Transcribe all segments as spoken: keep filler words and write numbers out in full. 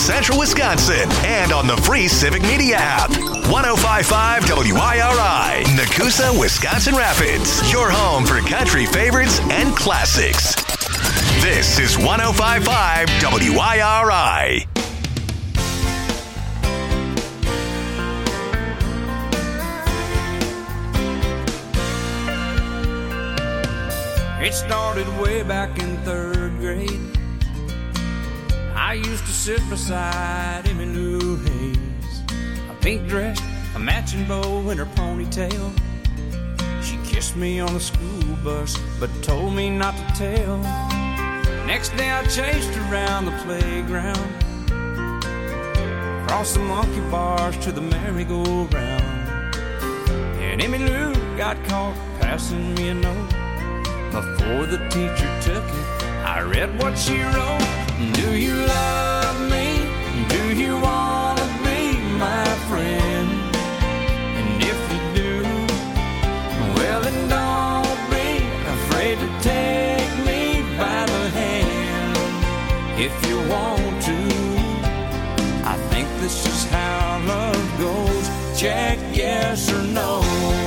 Central Wisconsin and on the free Civic Media app. one oh five point five W I R I, Nakusa, Wisconsin Rapids. Your home for country favorites and classics. This is one oh five point five W I R I. It started way back in third grade. I used to sit beside Emmy Lou Hayes, a pink dress, a matching bow in her ponytail. She kissed me on the school bus, but told me not to tell. Next day I chased her around the playground, across the monkey bars to the merry-go-round. And Emmy Lou got caught passing me a note. Before the teacher took it, I read what she wrote. Do you love me? Do you want to be my friend? And if you do, well then don't be afraid to take me by the hand. If you want to, I think this is how love goes. Check yes or no.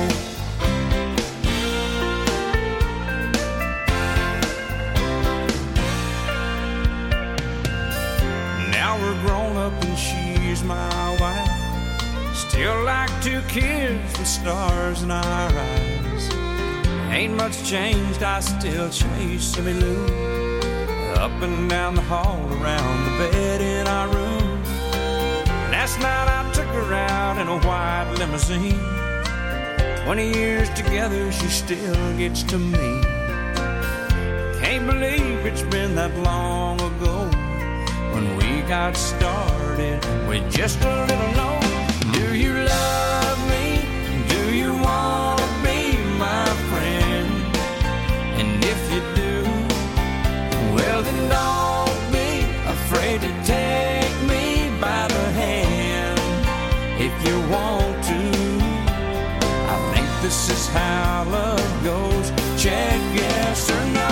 Grown up and she's my wife. Still like two kids with stars in our eyes. Ain't much changed, I still chase Emmy Lou up and down the hall, around the bed in our room. Last night I took her out in a white limousine. Twenty years together, she still gets to me. Can't believe it's been that long ago when we got started with just a little note. Do you love me? Do you want to be my friend? And if you do, well then don't be afraid to take me by the hand. If you want to, I think this is how love goes. Check yes or no.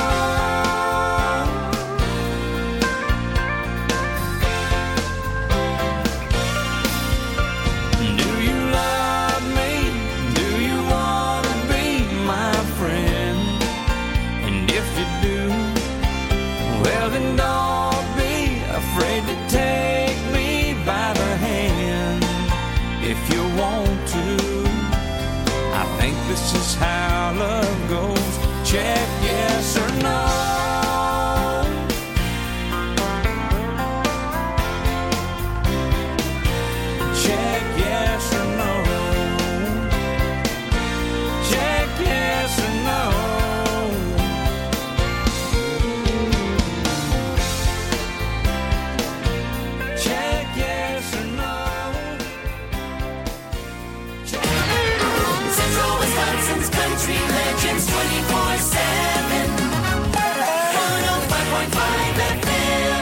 This is how love goes. Check yes or no. Check yes or no. Check yes or no. Check yes or no. Wisconsin's country legends twenty-four seven. one oh five point five F M.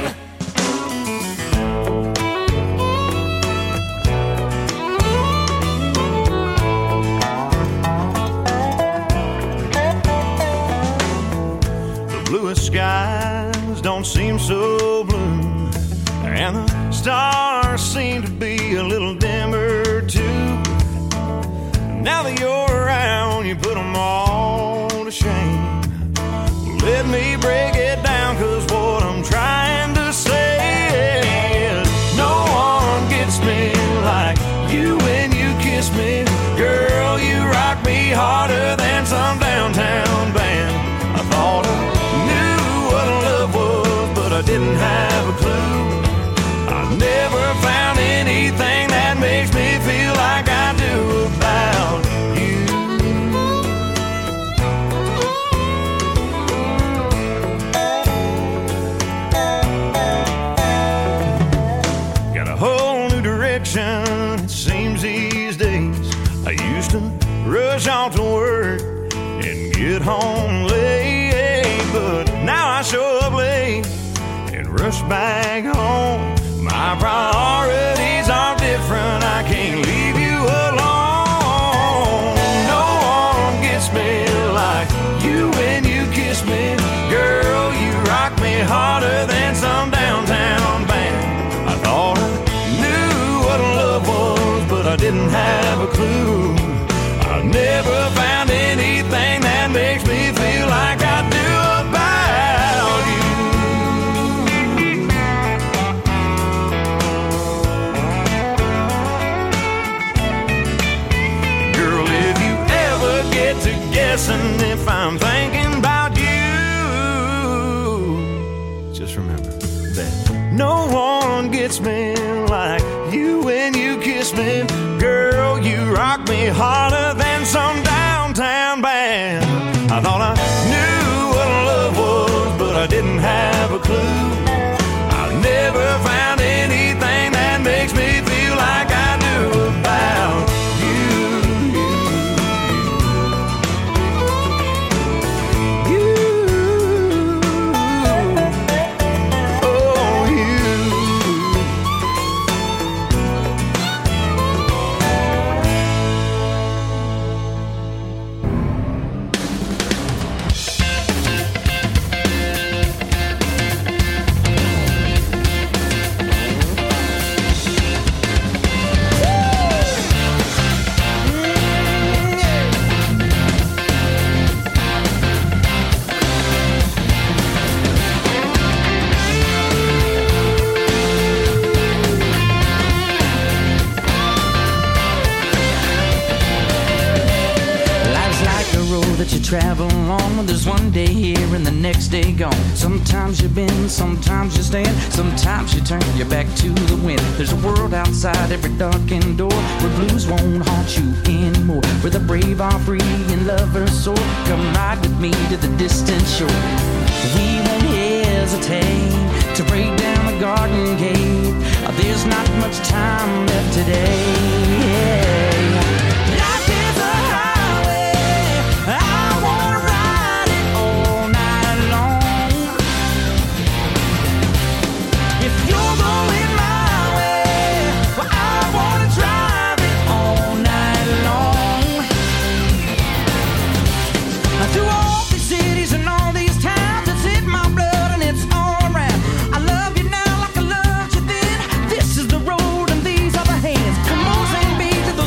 The bluest skies don't seem so blue, and the stars seem to be a little dimmer too. Now that you're around, you put them all to shame. Let me break it down, cause what I'm trying to say is no one gets me like you when you kiss me. Girl, you rock me harder than some downtown band. I thought I knew what love was, but I didn't have a clue. I never found anything that makes me feel like I do about you. Got a whole new direction, it seems these days. I used to rush off to work and get home late, but now I show up late and rush back home. My priorities are different, I can't leave you alone. No one gets me like you when you kiss me. Girl, you rock me harder than some downtown band. I thought I thought I knew what love was, but I didn't have a clue. I've never found anything that makes me feel like I do about you, you, you. Oh, you. That you travel on, there's one day here and the next day gone. Sometimes you bend, sometimes you stand, sometimes you turn your back to the wind. There's a world outside every darkened door where blues won't haunt you anymore, where the brave are free and lovers soar. Come ride with me to the distant shore. We won't hesitate to break down the garden gate. There's not much time left today. This is the road and these are the hands. Come on, sing me to the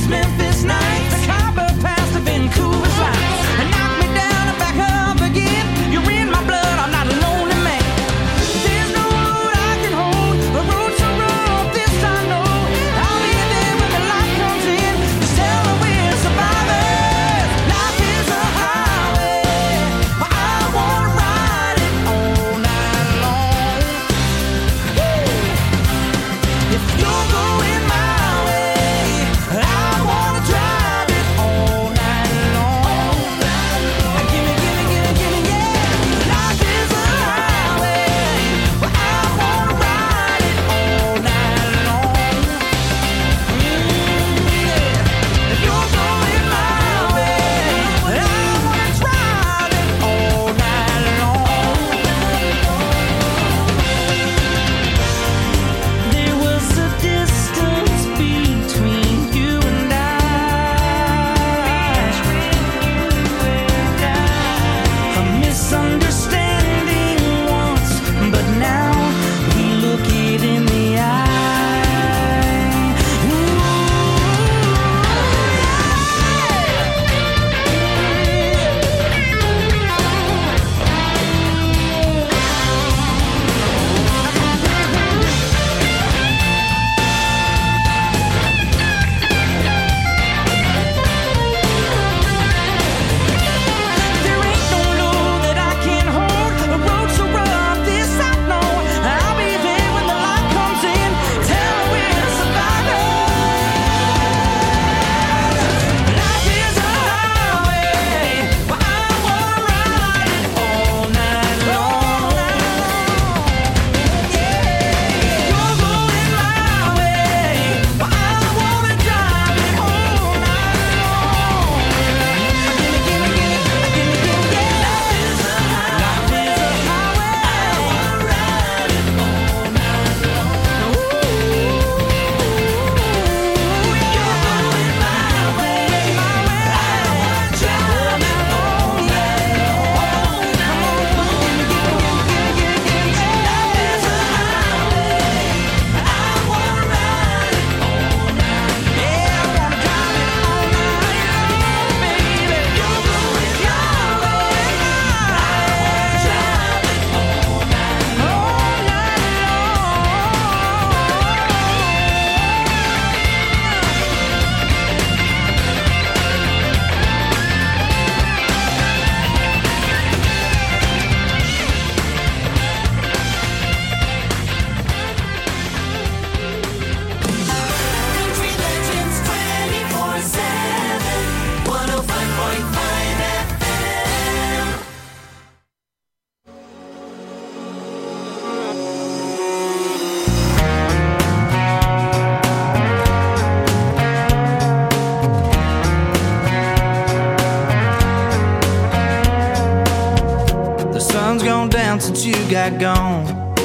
down since you got gone.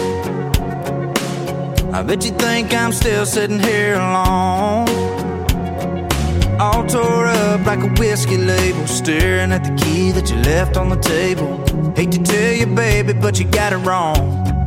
I bet you think I'm still sitting here alone, all tore up like a whiskey label, staring at the key that you left on the table. Hate to tell you, baby, but you got it wrong.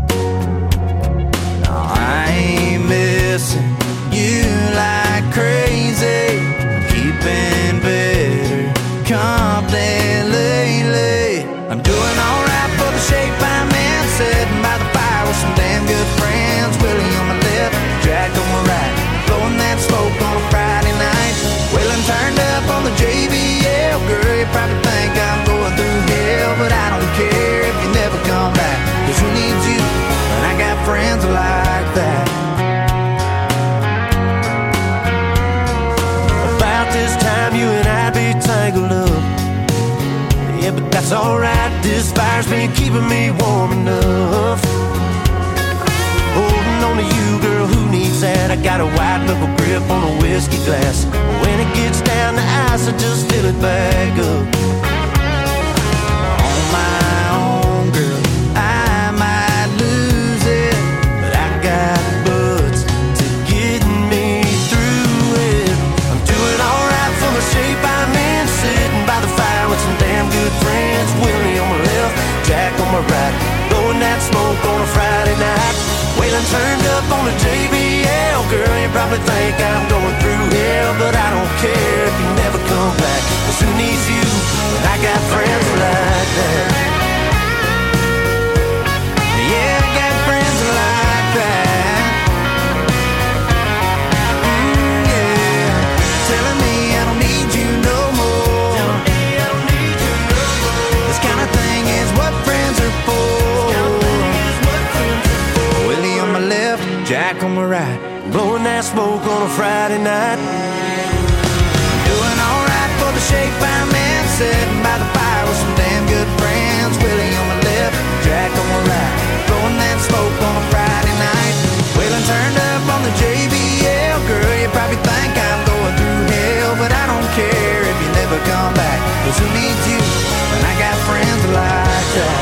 No, I ain't missing you like crazy. I'm keeping better company lately. I'm doing alright for the shape I'm in, sitting by the fire with some damn good friends. Willie on my left, Jack on my right, blowing that smoke on a Friday night. Waylon turned up on the J B L. Girl, you probably think I'm going through hell, but I don't care if you never come back, 'cause who needs you when I got friends like that? About this time you and I'd be tangled up. Yeah, but that's alright, this fire's been keeping me warm enough. Holding on to you, girl, who needs that? I got a white knuckle grip on a whiskey glass. When it gets down to ice, I just fill it back up. On my own, girl, I might lose it, but I got butts to get me through it. I'm doing alright for the shape I'm in, sitting by the fire with some damn good friends. Willie on my left, Jack on my right, blowing that smoke on a Friday night. Waylon turned up on the J B L. Girl, you probably think I'm going through hell, but I don't care if you never come back, 'cause who needs you when I got friends like that? Yeah, I got friends like that. Mm, yeah, telling me I don't need you no more. This kind of thing is what friends are for. Willie on my left, Jack on my right, blowing that smoke on a Friday night. Doing alright for the shape I'm in, sitting by the fire with some damn good friends. Willie on my left, Jack on my right, blowing that smoke on a Friday night. Waylon turned up on the J B L. Girl, you probably think I'm going through hell, but I don't care if you never come back, 'cause who needs you when I got friends like that?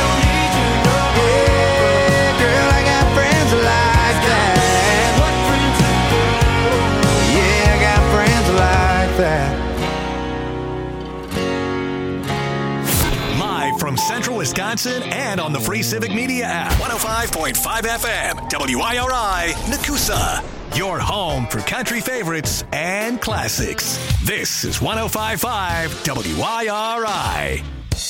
Live from Central Wisconsin and on the free Civic Media app. one oh five point five F M, W I R I, Nakusa. Your home for country favorites and classics. This is one oh five point five W I R I.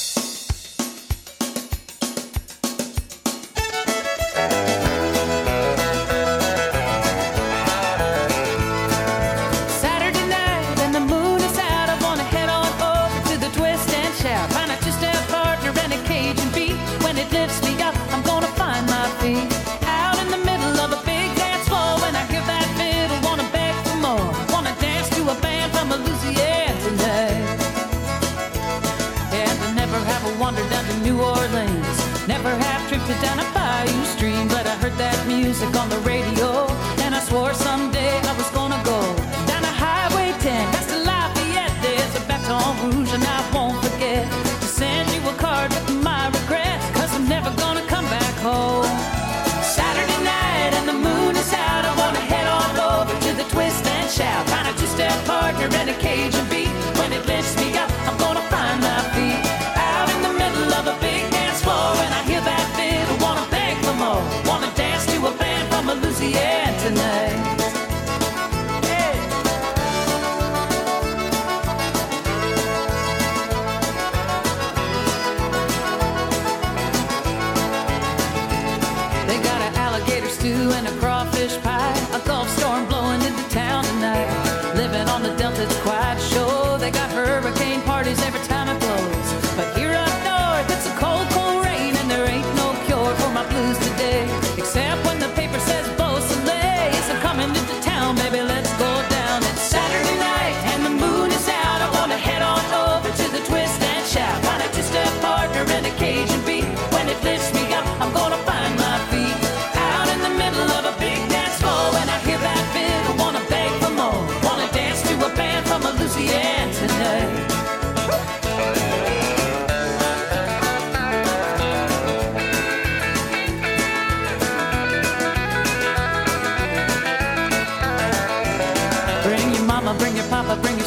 Never have tripped down a bayou stream, but I heard that music on the radio, and I swore someday I was gonna go down a Highway ten, that's to Lafayette. There's a Baton Rouge, and I won't forget to send you a card with my regrets, 'cause I'm never gonna come back home. Saturday night and the moon is out, I wanna head on over to the Twist and Shout, find a two-step partner and a Cajun beat. When it lifts me up, I'm gonna find my feet out in the middle of a big dance floor. When I hear that fiddle, wanna beg for more, wanna dance to a band from Louisiana tonight. Hey. They got an alligator stew and a crawfish pie, a Gulf storm blowing into town tonight. Living on the Delta, it's quite a show. They got hurricane parties every time it blows, but here up north it's a cold, cold rain, and there ain't no cure for my blues today, except when the paper says Beausoleil is coming into town. Baby, let's go down. It's Saturday night and the moon is out, I wanna head on over to the Twist and Shout, find a two-step partner and a Cajun beat. When it lifts me up, I'm gonna find my feet out in the middle of a big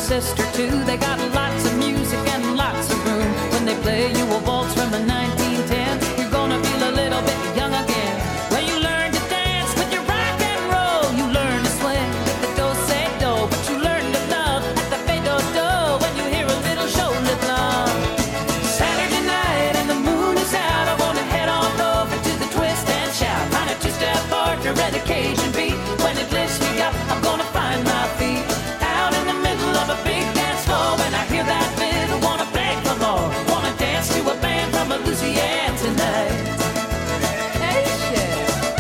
sister too. They got lots of music and lots of room. When they play you a waltz from a nineteen ten, you're gonna feel a little bit young again. When you learn to dance with your rock and roll, you learn to swing with the do-say-do, but you learn to love at the fade-do-do when you hear a little show live long. Saturday night and the moon is out, I wanna head on over to the twist and shout. Find a two-step partner and occasion beat. When it lifts me up, I'm gonna find my feet out in the middle of a big dance floor. When I hear that fiddle, wanna beg for more, wanna dance to a band from Louisiana tonight. Hey, shit.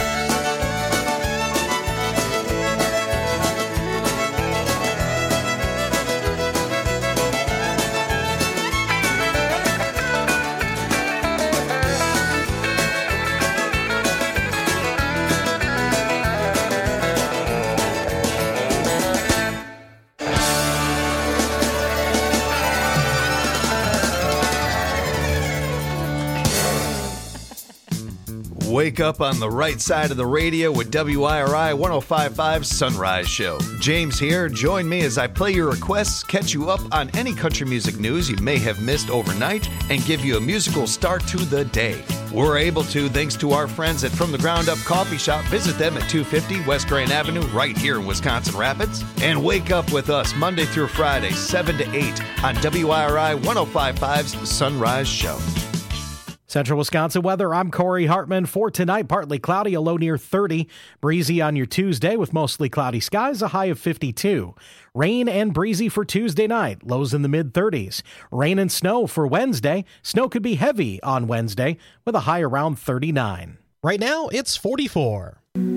Wake up on the right side of the radio with W I R I one oh five point five Sunrise Show. James here. Join me as I play your requests, catch you up on any country music news you may have missed overnight, and give you a musical start to the day. We're able to thanks to our friends at From the Ground Up Coffee Shop. Visit them at two fifty West Grand Avenue right here in Wisconsin Rapids. And wake up with us Monday through Friday, seven to eight on W I R I one oh five point five's Sunrise Show. Central Wisconsin weather, I'm Corey Hartman. For tonight, partly cloudy, a low near thirty. Breezy on your Tuesday with mostly cloudy skies, a high of fifty-two. Rain and breezy for Tuesday night, lows in the mid-thirties. Rain and snow for Wednesday. Snow could be heavy on Wednesday with a high around thirty-nine. Right now, it's forty-four.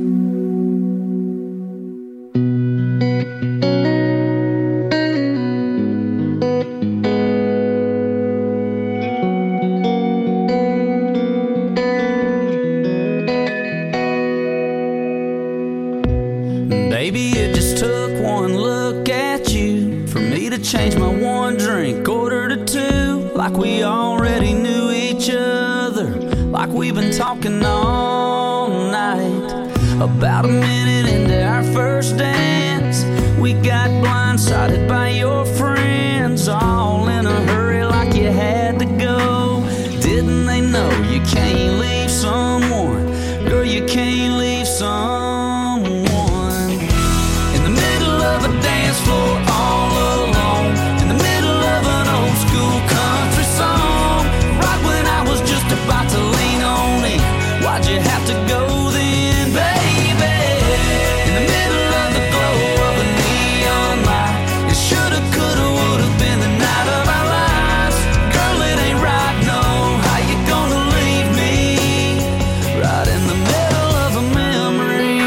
Baby, it just took one look at you for me to change my one drink order to two. Like we already knew each other, like we've been talking all night. About a minute into our first dance, we got blindsided by your friends, all in a hurry like you had to go. Didn't they know you can't leave someone? Girl, you can't leave someone dance floor all alone, in the middle of an old school country song. Right when I was just about to lean on it, why'd you have to go then, baby? In the middle of the glow of a neon light, it shoulda, coulda, woulda been the night of our lives. Girl, it ain't right, no, how you gonna leave me right in the middle of a memory?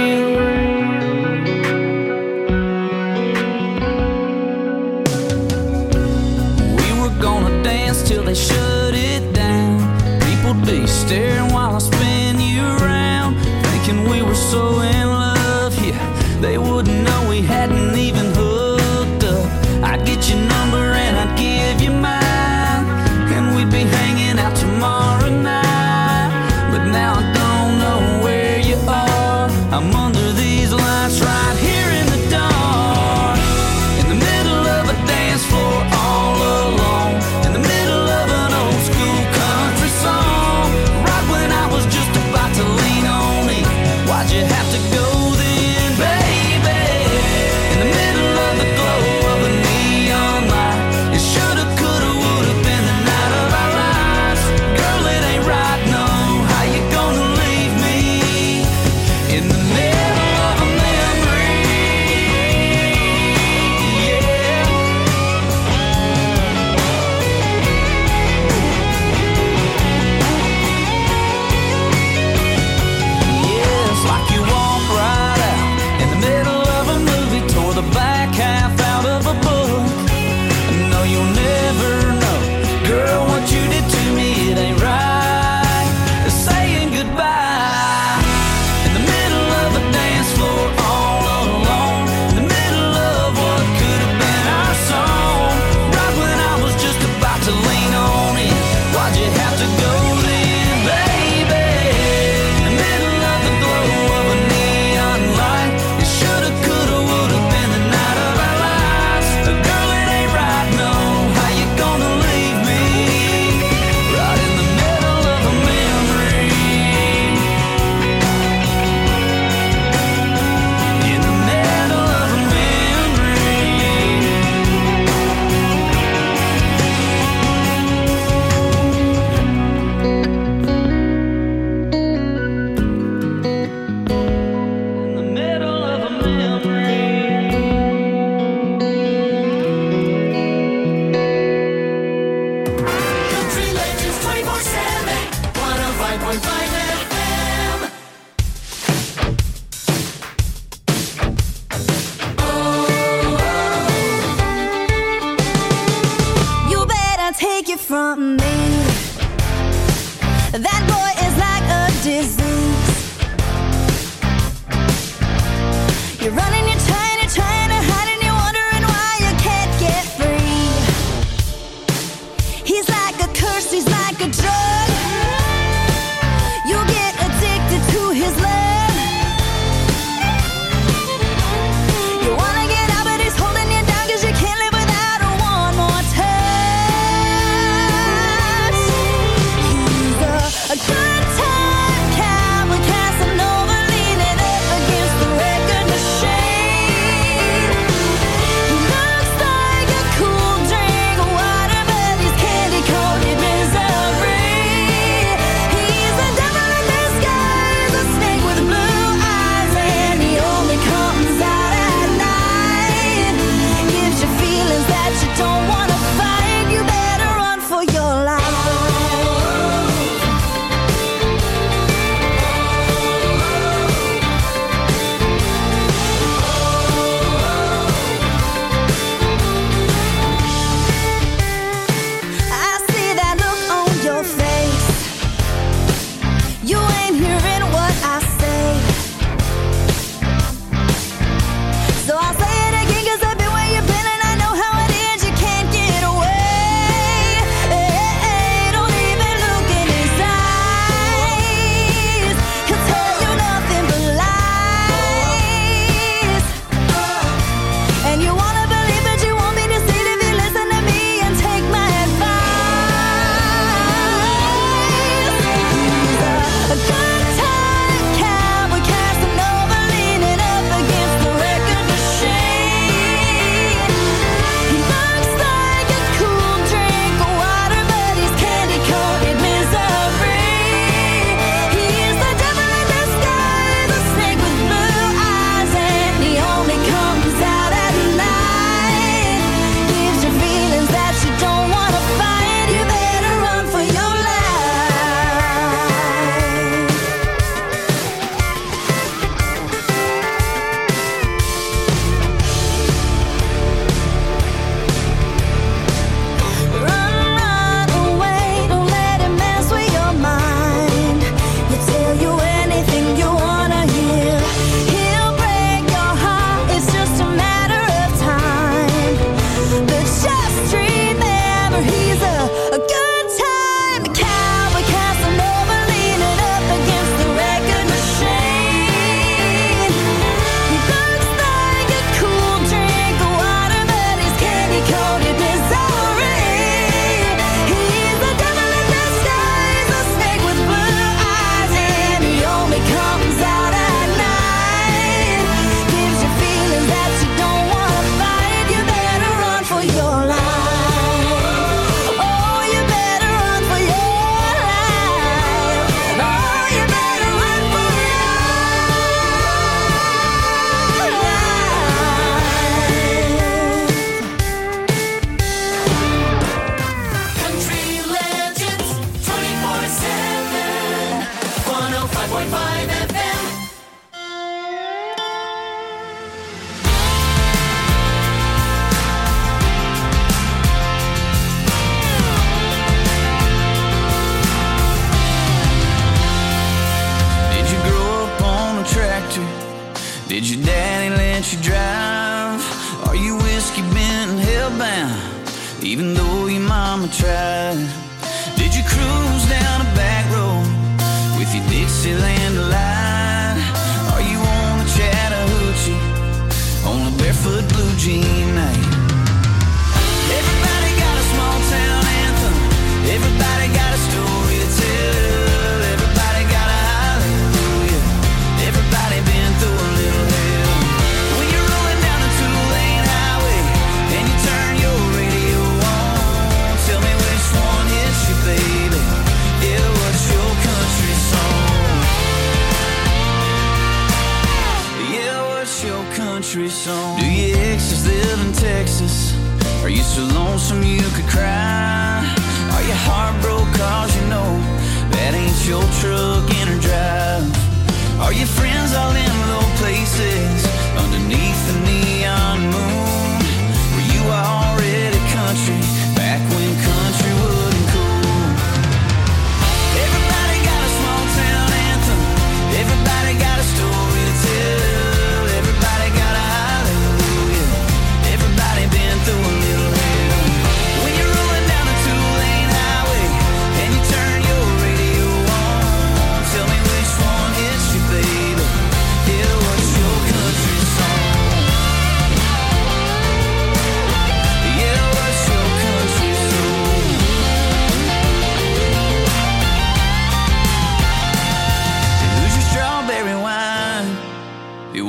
Till they shut it down, people'd be staring while I spin you around, thinking we were so in love, yeah, they wouldn't know we hadn't even hooked up. I'd get your number and I'd give you mine, and we'd be hanging out tomorrow night. But now I don't know where you are, I'm under these lights right here in the dark, in the middle of a dance floor all alone, in the middle of an old school country song. Right when I was just about to lean on it, why'd you have to point five F M. Oh, you better take it from me. That boy is like a disease. You're running, you're trying, you're trying to hide, and you're wondering why you can't get free. He's like a curse, he's like a drug. You get addicted to his love. You wanna get out, but he's holding you down, 'cause you can't live without a one more touch. He's a, a good time cowboy, Casanova, leaning up against the record machine. He looks like a cool drink of water, but he's candy-coated misery. He's the devil in disguise, a snake with blue eyes, and he only comes out at night. Gives you feelings that you don't wanna fight. You better run for your life. I see that look on your face. You ain't hearing what I say. So I'll say it again, 'cause I've been where you've been, and I know how it is. You can't get away. Hey, hey, don't even look in his eyes. He'll tell you nothing but lies. And you wanna believe, but you won't be deceived if you listen to me and take my advice. He's a, a good time cowboy, Casanova, leaning up against the record machine. He looks like a cool drink of water, but he's candy-coated misery. He's the devil in disguise, a snake with blue eyes, and he only comes out at night. Gives you feelings that you don't wanna fight. You better run for your life. Run, run away, don't let him mess with your mind. He'll tell you anything you wanna hear. He'll break your heart, it's just a matter of time. But just remember, he's a, a good time cowboy, Casanova, leaning up against the record machine. He looks like a cool drink of water, but he's candy-coated misery. He's the devil in disguise, a snake with blue eyes, and he only comes out at night. Gives you feelings that you don't wanna fight. You better run for your life. Oh, you better run for your life. Oh, you better run for your life. Country Legends twenty-four seven. one oh five point five F M. Did you grow up on a tractor? Did your daddy let you drive? Are you whiskey bent and hellbound, even though your mama tried? Did you cruise down a back road with your Dixieland delight? Are you on the Chattahoochee on a barefoot blue jean night? Everybody got a small town anthem. Everybody got a story to tell. Everybody got a hallelujah. Everybody been through a little hell. When you're rolling down the two-lane highway and you turn your radio on, tell me which one hits you, baby. Yeah, what's your country song? Yeah, what's your country song? Do your exes live in Texas? Are you so lonesome you could cry? Are you heartbroken 'cause you know that ain't your truck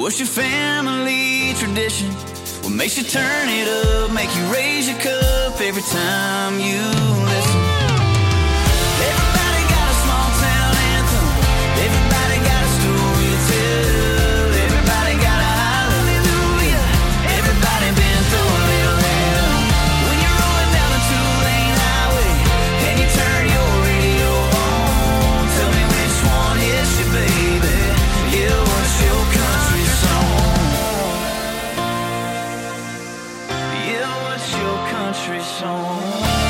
What's your family tradition? What makes you turn it up, make you raise your cup every time you listen? Everybody got a small town anthem. Everybody got a story to tell. Everybody got a hallelujah. Everybody been through a little hell. When you're rolling down a two-lane highway and you turn your radio on, tell me which one hits you, baby. Yeah, what's your country song? Yeah, what's your country song?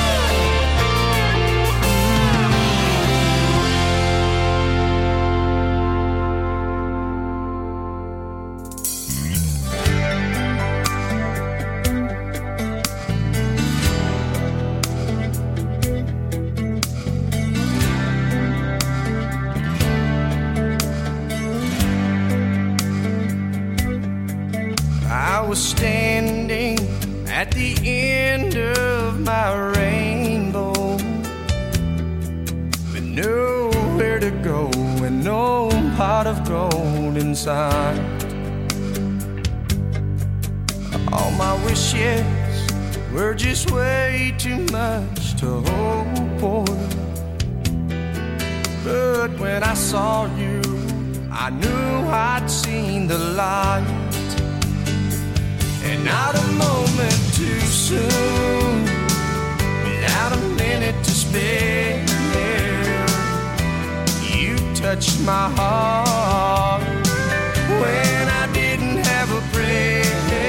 I was standing at the end of my rainbow with nowhere to go and no pot of gold inside. All my wishes were just way too much to hope for. But when I saw you, I knew I'd seen the light. And not a moment too soon, without a minute to spare, you touched my heart when I didn't have a prayer.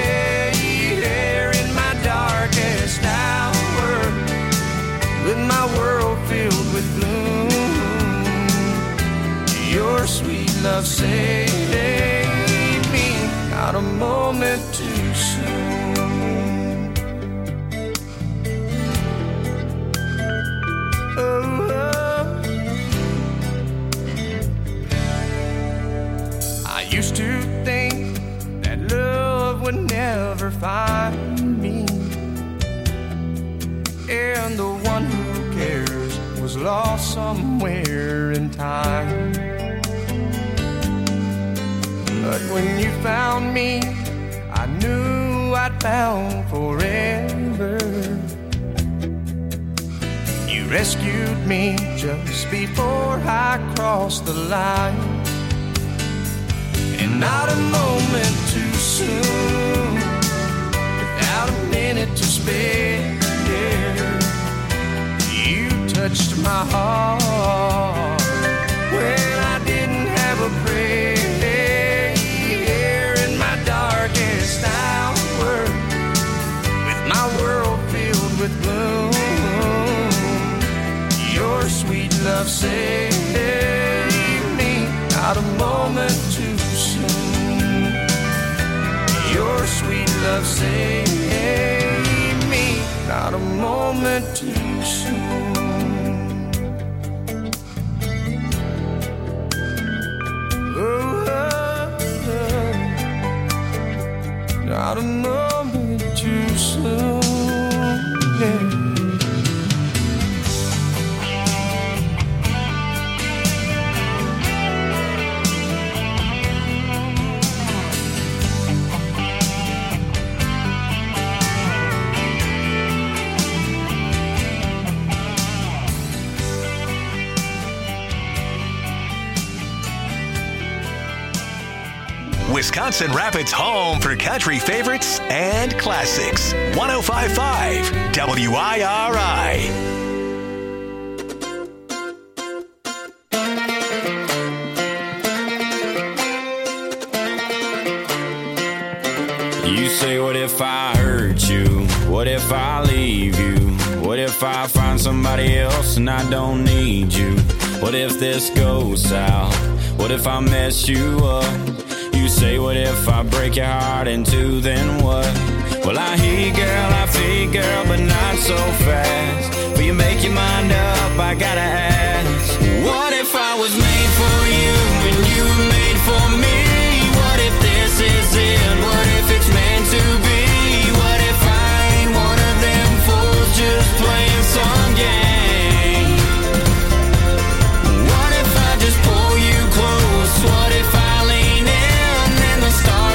In my darkest hour, with my world filled with gloom, your sweet love saved me. Not a moment too soon. Oh, oh. I used to think that love would never find me, and the one who cares was lost somewhere in time. But when you found me, I knew I'd found forever. You rescued me just before I crossed the line. And not a moment too soon, without a minute to spare, you touched my heart when I didn't have a prayer. Darkest hour, with my world filled with gloom, your sweet love saved me. Not a moment too soon, your sweet love saved me. Not a moment too soon. Oh, not a moment too soon, yeah. Wisconsin Rapids' home for country favorites and classics. one oh five point five W I R I. You say, what if I hurt you? What if I leave you? What if I find somebody else and I don't need you? What if this goes south? What if I mess you up? You say, what if I break your heart in two, then what? Well, I hear you, girl, I feel you, girl, but not so fast. Will you make your mind up? I gotta ask. What if I was made for you and you were made for me? What if this is it? What if it's meant to be? What if I ain't one of them fools just playing some game? What if I just pull you close? What if I lean in and the stars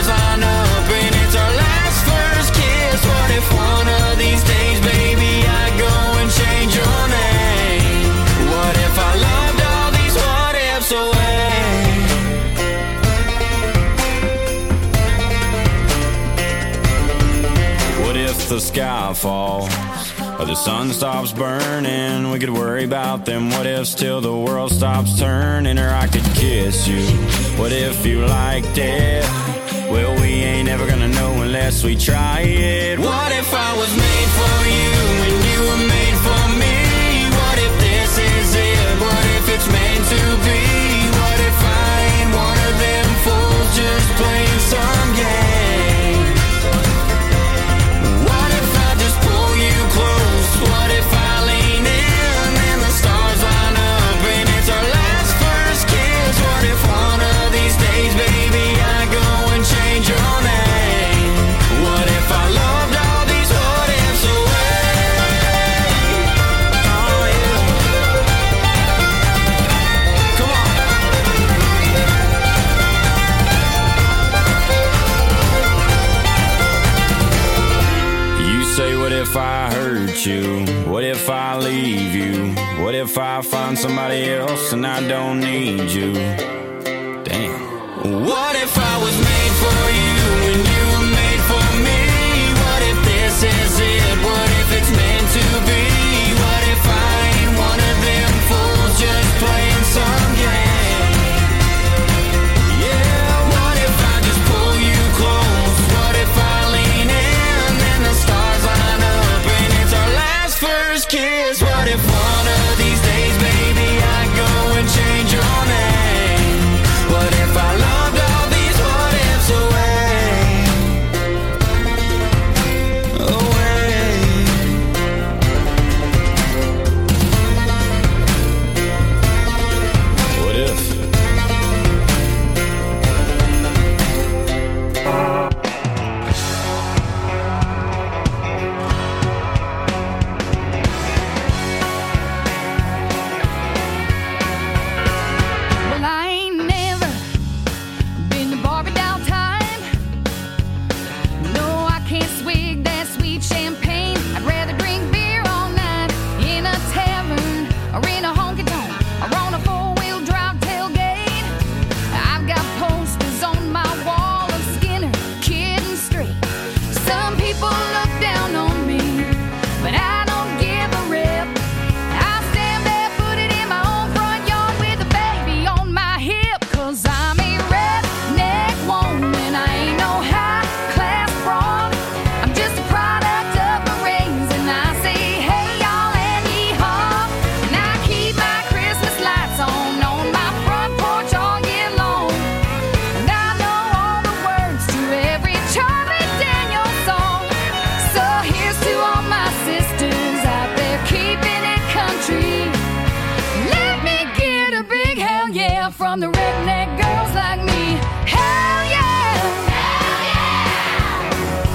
sky falls or the sun stops burning. We could worry about them what ifs till the world stops turning. Or I could kiss you, what if you liked it? Well, we ain't ever gonna know unless we try it. What if I was made for you and you were made for me? What if this is it? What if it's meant to be? What if I ain't one of them fools just playing some game? What if I just pull you close? What if I lean in and the stars line up and it's our last first kiss? What if one of these days, baby, I go and change your name? What if I loved all these what ifs away? Oh yeah. Come on. You say, what if I hurt you? What if I leave you? What if I find somebody else and I don't need you? Damn. What if I was made for you and you were made for me? What if this is it? What if it's meant to be? What if I ain't one of them fools just playing some game? Yeah, what if I just pull you close? What if I lean in and the stars line up and it's our last first kiss? What if one of these days, baby, I go and change your name? What if I loved all these what ifs away? Away. What if? Well, I ain't never been to Barbie doll time. No, I can't swig that sweet champagne. I'd rather drink beer all night in a tavern or in a honky tonk or on a four-wheel drive tailgate. I've got posters on my wall of Skinner, Kid and Straight. Some people look down on me, but I don't give a rip. I stand barefooted in my own front yard with a baby on my hip. Cause I'm a redneck woman, I ain't no high-class broad. I'm just a product of my raising. I say hey y'all and yee-haw. And I keep my Christmas lights on on my front porch all year long. And I know all the words to every Charlie Daniels song. So here's to all my sisters out there keeping it country. Let me get a big hell yeah from the redneck girls like me. Hell yeah! Hell yeah!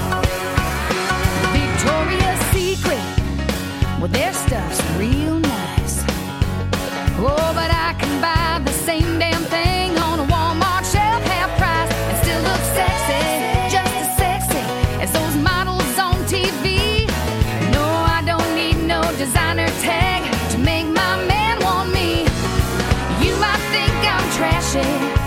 Victoria's Secret, well their stuff's real nice. Oh, but I can buy the same damn thing on a Walmart shelf, half price, and still look sexy, just as sexy as those models on T V. No, I don't need no designer tag to make my man want me. You might think I'm trashy,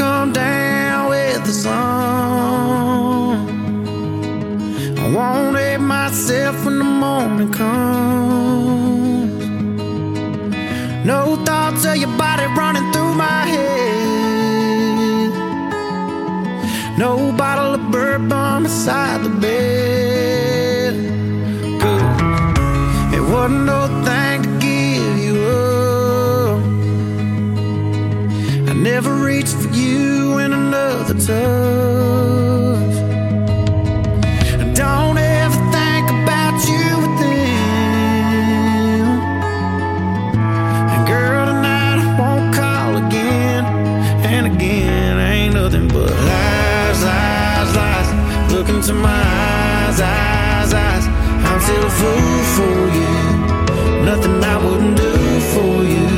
come down with the sun. I won't hate myself when the morning comes. No thoughts of your body running through my head. No bottle of bourbon beside the bed. Good. It wasn't no thing to give you up. I never reached for you in another touch. I don't ever think about you with them. And girl, tonight I won't call again. And again, ain't nothing but lies, lies, lies. Look into my eyes, eyes, eyes. I'm still a fool for you. Nothing I wouldn't do for you.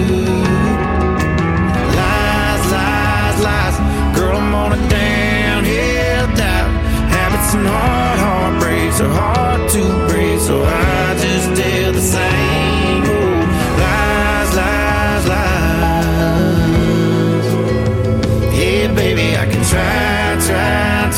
Lies, lies, lies. Girl, I'm on a downhill dive. Habits and hard heartbreaks are hard to break, so I just tell the same old lies, lies, lies. Yeah, baby, I can try, try,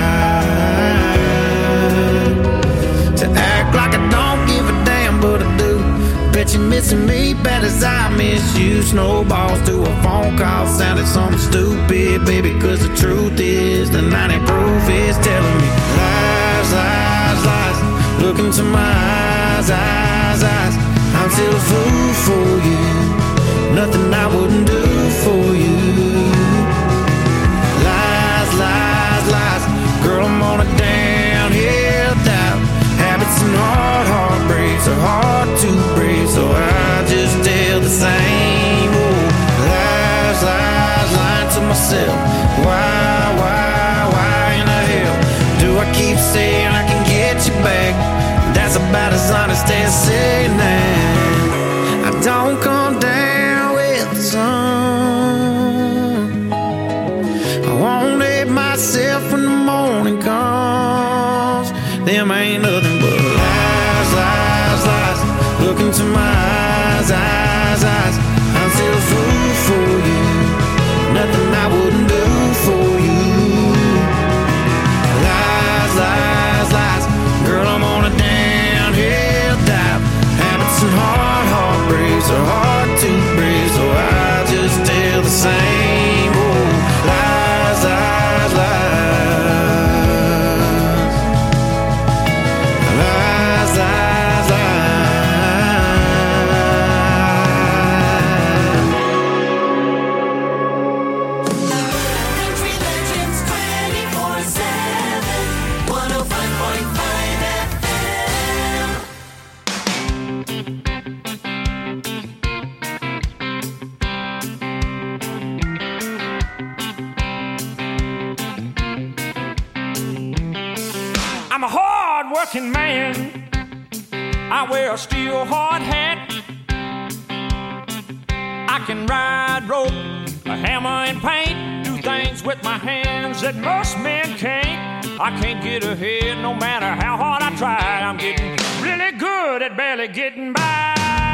try to act like I don't give a damn, but I do. Bet you're missing me bad as I miss you. Snowballs to a phone call sounded something stupid, baby, cause the truth is the ninety proof is telling me lies, lies, lies. Look into my eyes, eyes, eyes. I'm still a fool for you. Nothing I wouldn't do for you. Lies, lies, lies. Girl, I'm on a downhill dive. Habits and hard heartbreaks are hard to break, so I just tell the same old lies, lies, lying to myself. Why, why, why in the hell do I keep saying I can get you back? That's about as honest as saying that I don't come down with the sun. I won't hate myself when the morning comes. Them ain't nothing but lies, lies, lies. Look into my eyes, eyes, eyes. I'm still a fool for you. Nothing I wouldn't do for you. Lies, lies, lies. Girl, I'm on a downhill dive. Habits and hard heartbreaks are hard to break, so I just tell the same old lies, lies, lies. Lies, lies, Country Legends twenty-four seven, one oh five point five F M. I'm a hard-working man. I wear a steel hard hat. I can ride rope, a hammer and paint, do things with my hands that most men can't. I can't get ahead no matter how hard I try. I'm getting really good at barely getting by.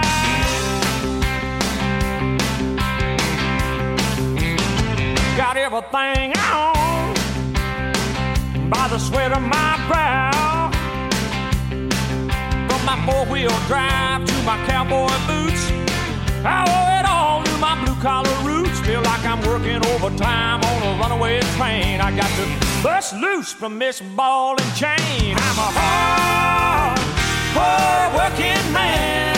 Got everything I own by the sweat of my brow. From my four-wheel drive to my cowboy boots, I owe it all to my blue-collar roots. Feel like I'm working overtime on a runaway train. I got to bust loose from this ball and chain. I'm a hard, hard-working man.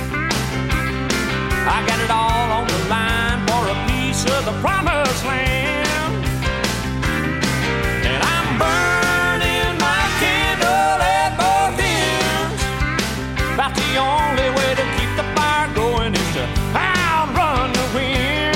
I got it all on the line for a piece of the promised land. And I'm burning my candle at both ends. About the only way to keep the fire going is to outrun the wind.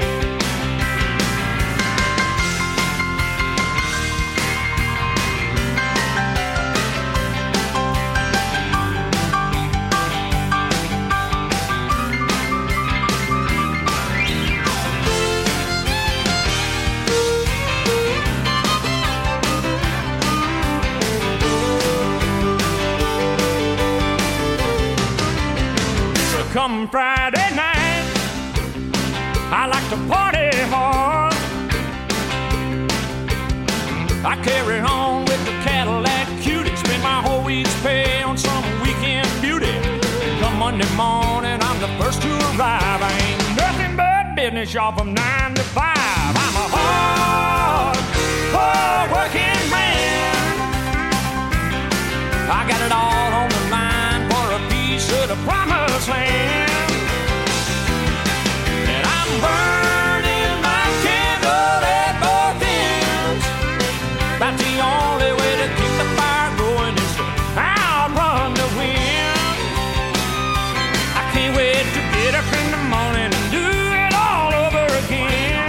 Come Friday night, I like to party hard. I carry on with the Cadillac cutie. Spend my whole week's pay on some weekend beauty. Come Monday morning, I'm the first to arrive. I ain't nothing but business, y'all, from nine to five. I'm a hard, hard working man. I got it all on the line for a piece of the promised land. And I'm burning my candle at both ends. That's the only way to keep the fire going is to outrun the wind. I can't wait to get up in the morning and do it all over again.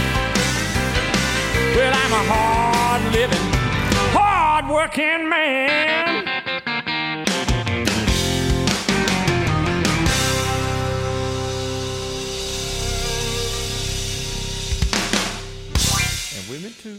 Well, I'm a hard-living, hard-working man. And women too.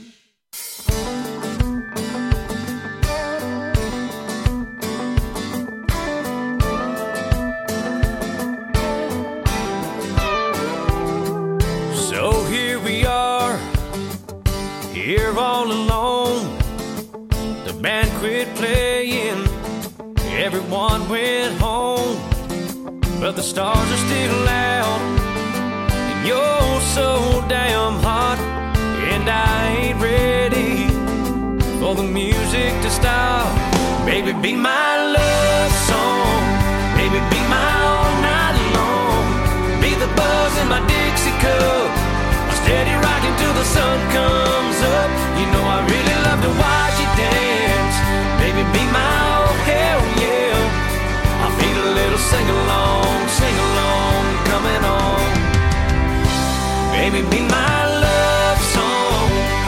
So here we are, here all alone. The band quit playing, everyone went home, but the stars are still out, and you're so damn hot, and I ain't ready for the music to stop. Baby, be my love song, baby, be my all night long, be the buzz in my Dixie cup, my steady rocking till the sun comes up. You know I really love to watch you dance. Baby, be my oh hell yeah. I feel a little sing-along, sing-along coming on. Baby, be my love song.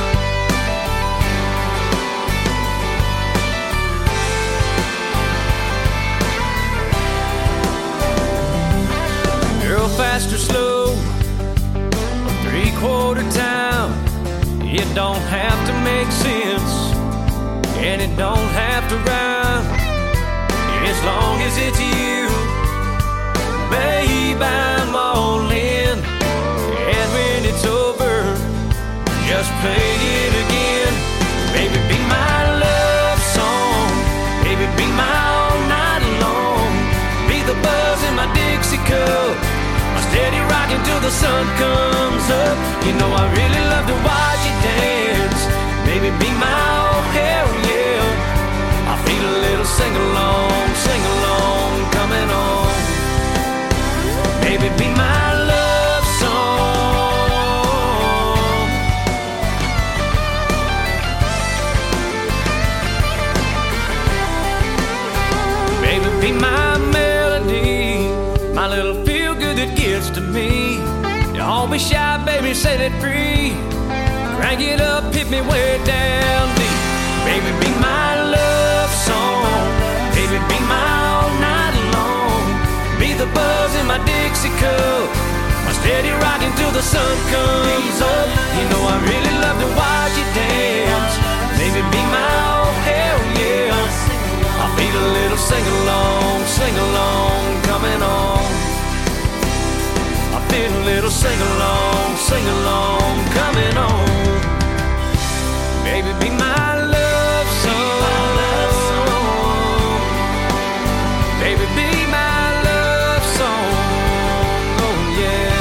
Girl, fast or slow, three-quarter time. It don't have to make sense, and it don't have to rhyme, as long as it's you. Babe, I'm all in, and when it's over, just play it again. Baby, be my love song, baby, be my all night long, be the buzz in my Dixie cup, my steady rocking till the sun comes up. You know I really love to watch you dance. Baby, be my oh hell yeah. I feel a little sing-along, sing-along coming on. Baby, be my love song. Baby, be my melody, my little feel-good that gets to me. Don't be shy, baby, set it free. Crank it up, hit me way down deep. Baby, be my love song. Baby, be my all night long. Be the buzz in my Dixie cup, my steady rocking till the sun comes up. You know I really love to watch you dance. Baby, be my oh hell yeah. I feel a little sing-along, sing-along coming on. I feel a little sing-along, sing-along coming on. Baby, be my love song. Baby, be my love song. Oh yeah.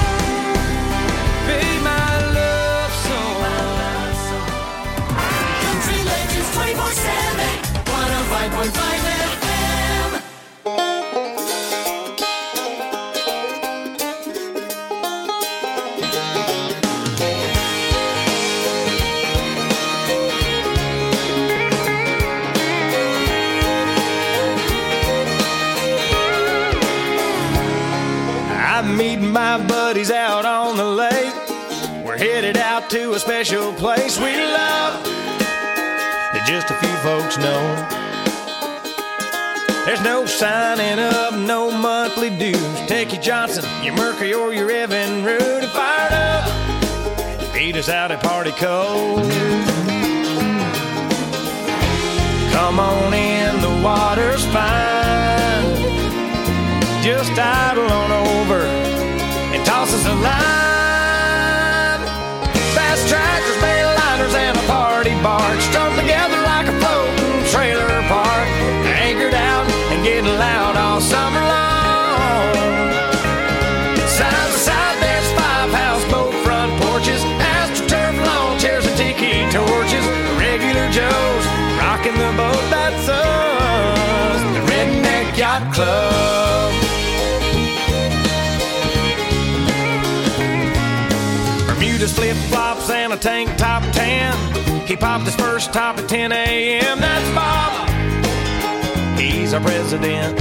Be my love song. Country Legends twenty-four seven, one oh five point five F M. Meet my buddies out on the lake. We're headed out to a special place we love that just a few folks know. There's no signing up, no monthly dues. Take your Johnson, your Mercury, or your Evan Root and fired up. Meet us out at Party Cove. Come on in, the water's fine. Just idle on over and toss us a line. Fast tractors, bail liners, and a party bar. rocking the boat, that's us, the Redneck Yacht Club. Bermuda's flip-flops and a tank top tan. He popped his first top at ten a.m. That's Bob. He's our president.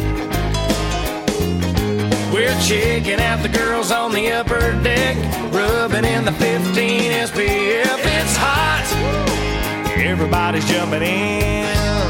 We're checking out the girls on the upper deck, rubbing in the fifteen S P F. It's hot. Everybody's jumping in.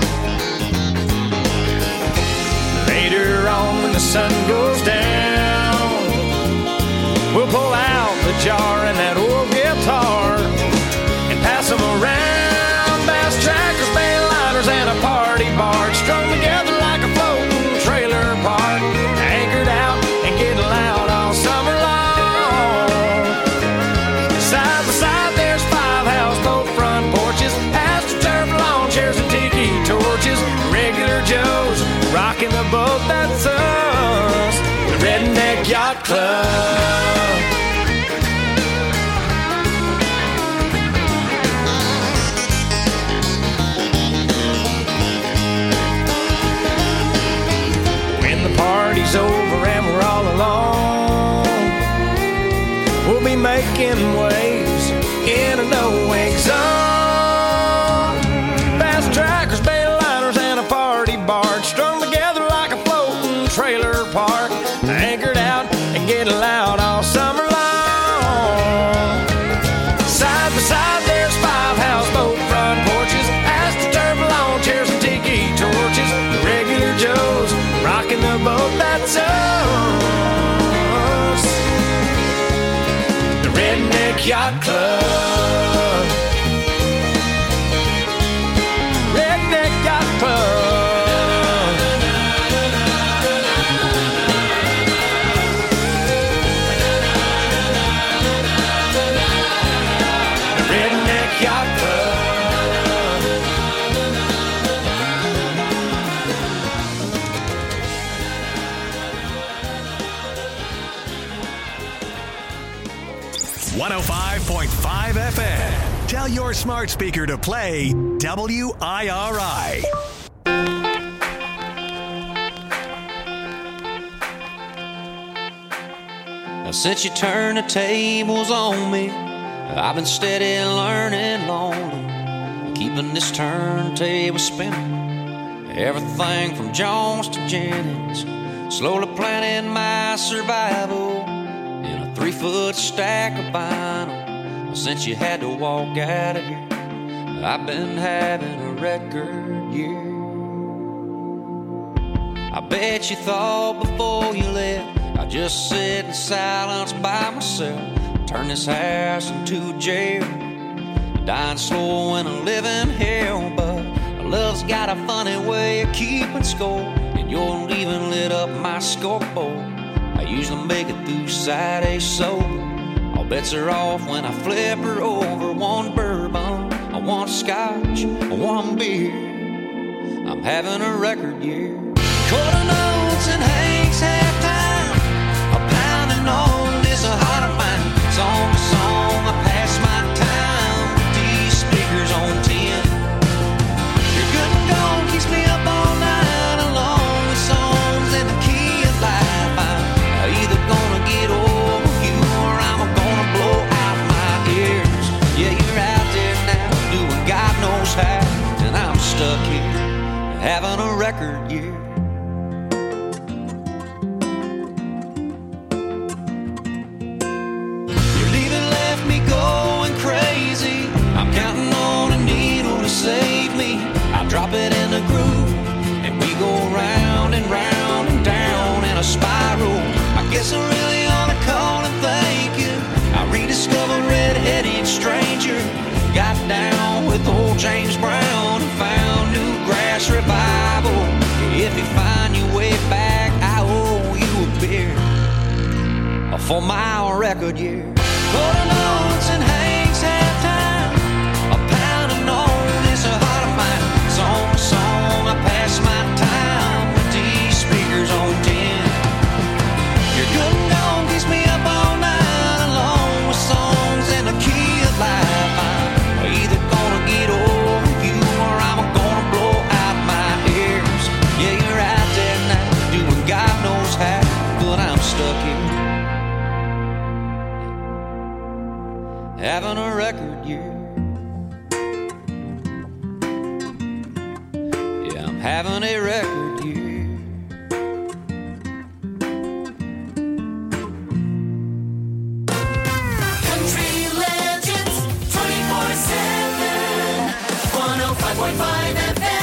Later on when the sun goes down, we'll pull out the jar and that old guitar and pass them around. Bass trackers, mainliners, and a party barge strung together like a floating trailer park, anchored out and getting loud all summer long. Side by side there's five houseboat front porches, astroturf lawn chairs and tiki torches. Regular Joes rocking the boat, that's us, the Redneck Yacht Club. Party's over and we're all alone, we'll be making waves in a no-wake zone. Fast trackers, baitliners, and a party barge strung together like a floating trailer park, anchored out and getting loud all summer long. Side by side there's five houseboat front porches, astroturf lawn chairs and tiki torches. Regular Joes rocking the boat, that's us, the Redneck Yacht Club. Redneck Yacht Club. The Redneck Yacht Club. one oh five point five F M. Tell your smart speaker to play W I R I. Now, since you turned the tables on me, I've been steady learning lonely, keeping this turntable spinning. Everything from Jones to Jennings, slowly planning my survival. Three-foot stack of vinyl. Since you had to walk out of here, I've been having a record year. I bet you thought before you left I'd just sit in silence by myself, turn this house into a jail, dying slow in a living hell. But love's got a funny way of keeping score, and your leaving lit up my scoreboard. I usually make it through side A sober. All bets are off when I flip her over. One bourbon, I want scotch, one beer. I'm having a record year. Quarter notes and Hank's halftime, a pounding on this heart of mine. Song to song, I pass my time with these speakers on ten. You're good and gone, keeps me up all night along with songs in the key of life. I'm either gonna get over you or I'm gonna blow out my ears. Yeah, you're out there now doing God knows how, and I'm stuck here having a record year. Your leaving left me going crazy. I'm counting on a needle to save me. I drop it in the groove and we go round and round and down in a spiral. I guess I really ought to call and thank you. I rediscovered Red-Headed Stranger, got down with old James Brown and found new grass revival. If you find your way back, I owe you a beer for my record year. Quarter notes and Hank's halftime, a pounding on this heart of mine. Song to song, I pass my time with these speakers on ten. You're good and gone, keeps me up all night along with songs in the key of life. I'm either gonna get over you or I'm gonna blow having a record year. Country Legends twenty-four seven, one oh five point five F M.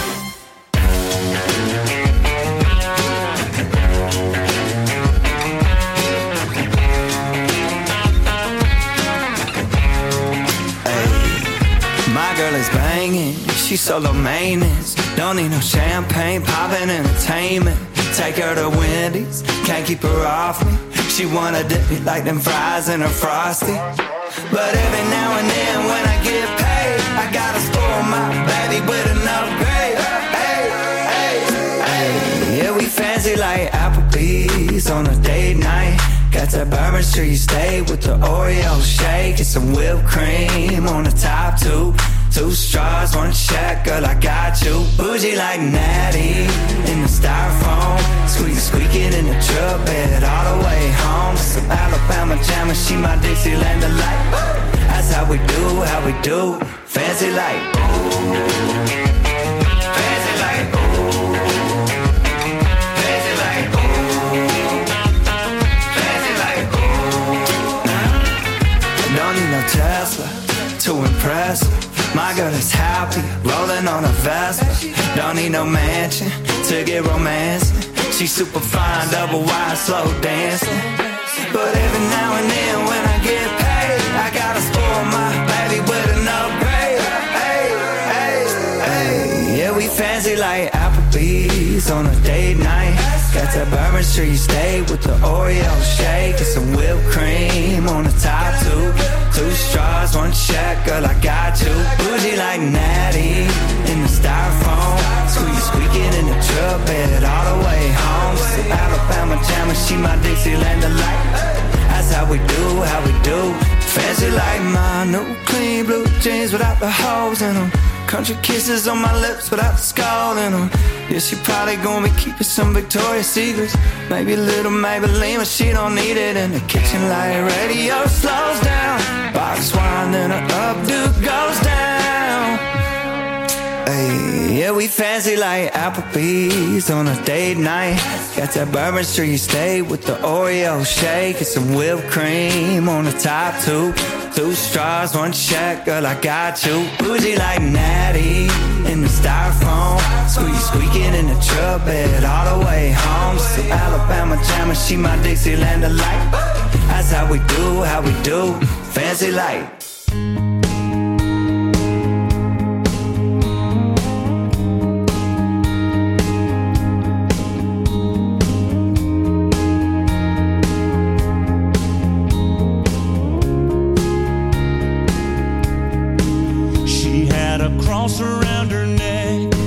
My girl is banging, she's solo maintenance. Don't need no champagne, poppin' entertainment. Take her to Wendy's, can't keep her off me. She wanna dip me like them fries in her Frosty. But every now and then when I get paid, I gotta spoil my baby with an upgrade. Hey, hey, hey. Yeah, we fancy like Applebee's on a date night. Got that Bourbon Street steak with the Oreo shake and some whipped cream on the top two. Two straws, one check, girl, I got you. Bougie like Natty in the styrofoam. Squeak, squeaking in the truck bed all the way home. Some Alabama jammer, she my Dixieland delight. That's how we do, how we do. Fancy like, ooh. Fancy like, ooh. Fancy like, ooh. Fancy like, ooh. Nah. Don't need no Tesla to impress her. My girl is happy, rolling on a Vespa. Don't need no mansion to get romancing. She's super fine, double wide, slow dancing. But every now and then when I get paid, I gotta spoil my baby with an upgrade. Hey, hey, hey. Yeah, we fancy like Applebee's on a date night. Got that Bourbon Street steak with the Oreo shake and some whipped cream on the top two. Two straws, one check, girl, I got you. Bougie like Natty in the styrofoam. Squeak, squeaking in the truck bed all the way home. Some Alabama jammer, she my Dixieland delight. That's how we do, how we do. Fancy like my new clean blue jeans without the holes in them. Country kisses on my lips without the skull in them. Yeah, she probably gonna be keeping some Victoria's Secrets. Maybe a little Maybelline, but she don't need it. In the kitchen light radio slows down. Box wine, then her updo goes down. Hey, yeah, we fancy like Applebee's on a date night. Got that Bourbon Street steak with the Oreo shake and some whipped cream on the top two. Two straws, one check, girl, I got you. Bougie like Natty in the styrofoam. Squeak, squeaking in the truck bed all the way home. Some Alabama jammer, she my Dixieland delight. That's how we do, how we do. Fancy like. Around her neck